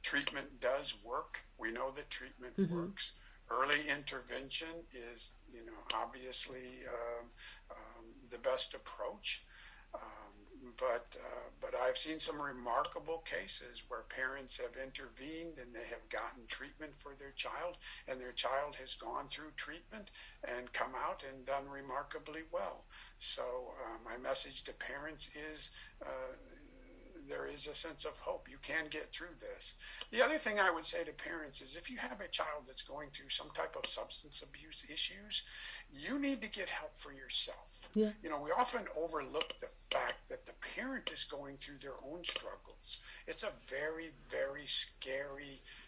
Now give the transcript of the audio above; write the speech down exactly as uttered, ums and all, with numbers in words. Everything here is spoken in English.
treatment does work. We know that treatment Mm-hmm. works. Early intervention is, you know, obviously um, um, the best approach. Um, but uh, but I've seen some remarkable cases where parents have intervened and they have gotten treatment for their child, and their child has gone through treatment and come out and done remarkably well. So uh, my message to parents is uh, there is a sense of hope. You can get through this. The other thing I would say to parents is if you have a child that's going through some type of substance abuse issues, you need to get help for yourself. Yeah. You know, we often overlook the fact that the parent is going through their own struggles. It's a very, very scary